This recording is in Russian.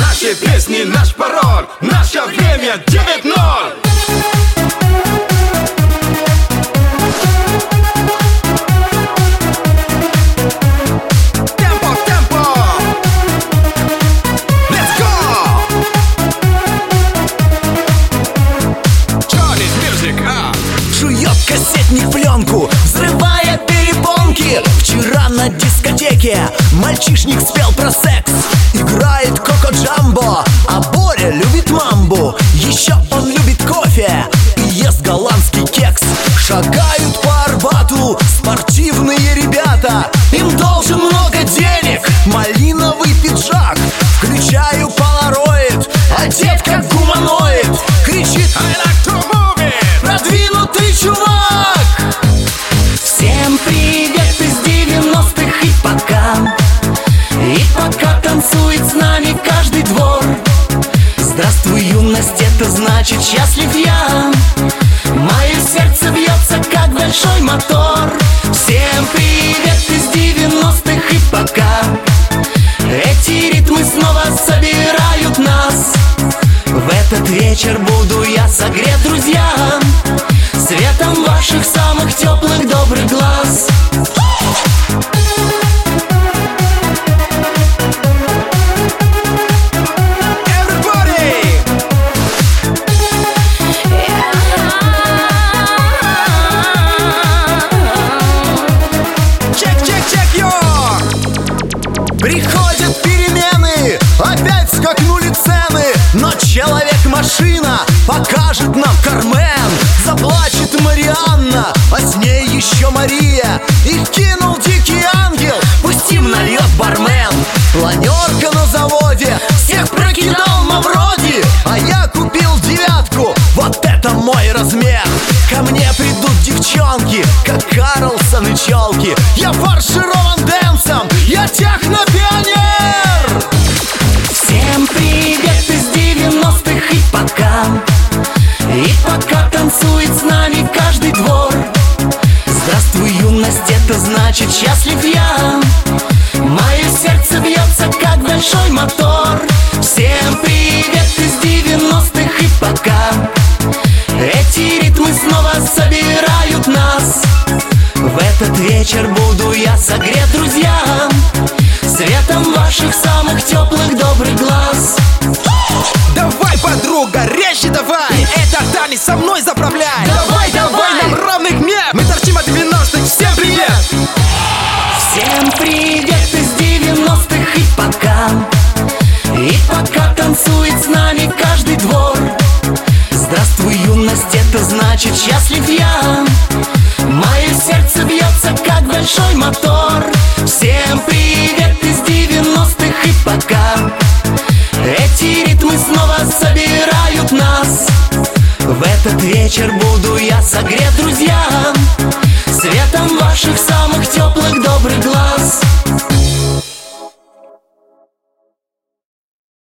Наши песни, наш пароль, наше время 9:0. Жует кассетник пленку, взрывая перепонки. Вчера на дискотеке мальчишник спел про секс. Играет Коко Джамбо, а Боря любит мамбу. Еще он любит кофе и ест голландский кекс. Шагают по Арбату спортивные ребята. Им должен много денег, малиновый пиджак. Включаю полароид, одет как гуманоид. Кричит: I like to move it. Продвинутый чувак. Всем привет из 90-х и пока танцует с нами каждый двор. Здравствуй, юность, это значит счастлив я. Мое сердце бьется, как большой мотор. Всем привет из 90-х и пока. Эти ритмы снова собирают нас. В этот вечер буду я согрет, друзья, светом ваших самых теплых добрых глаз. Приходят перемены, опять скакнули цены. Но человек-машина покажет нам Кармен. Заплачет Марианна, а с ней еще Мария. Их кинул дикий ангел, пусть им нальет бармен. Планерка на заводе, всех прокидал Мавроди. А я купил 9, вот это мой размер. Ко мне придут девчонки, как Карлсон и челки. Я фарширован дэнсом, я техно-пионер. Всем привет из 90-х и пока танцует с нами каждый двор. Здравствуй, юность, это значит счастлив я. Мое сердце бьется, как большой мотор. Всем привет из 90-х и пока. Эти ритмы снова собирают нас. В этот вечер буду я согрет, друзья, светом ваших самых теплых добрых глаз. Давай, подруга, резче давай. Это танец со мной заправляй. Давай, давай, нам равных нет. Мы торчим от 90-х, всем привет. Всем привет из 90-х и пока танцует с нами каждый двор. Здравствуй, юность, это значит счастлив я. Мое сердце бьется, как большой мотор. Всем привет из 90-х и пока. Эти ритмы снова собирают нас. В этот вечер буду я согрет, друзья,